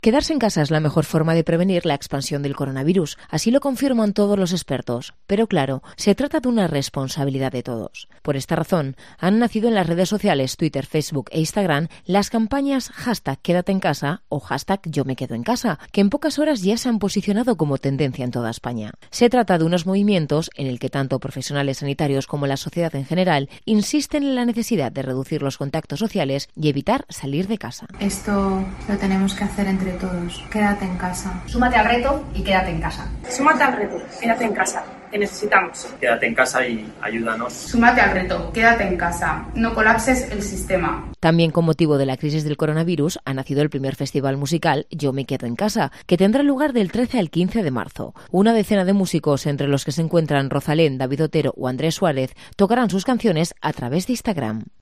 Quedarse en casa es la mejor forma de prevenir la expansión del coronavirus, así lo confirman todos los expertos. Pero claro, se trata de una responsabilidad de todos. Por esta razón, han nacido en las redes sociales Twitter, Facebook e Instagram las campañas #Quédate en casa o #Yo me quedo en casa, que en pocas horas ya se han posicionado como tendencia en toda España. Se trata de unos movimientos en el que tanto profesionales sanitarios como la sociedad en general insisten en la necesidad de reducir los contactos sociales y evitar salir de casa. Esto lo tenemos que hacer entre todos. Quédate en casa. Súmate al reto y quédate en casa. Súmate al reto, quédate en casa. Te necesitamos. Quédate en casa y ayúdanos. Súmate al reto, quédate en casa. No colapses el sistema. También con motivo de la crisis del coronavirus ha nacido el primer festival musical Yo me quedo en casa, que tendrá lugar del 13 al 15 de marzo. Una decena de músicos, entre los que se encuentran Rosalén, David Otero o Andrés Suárez, tocarán sus canciones a través de Instagram.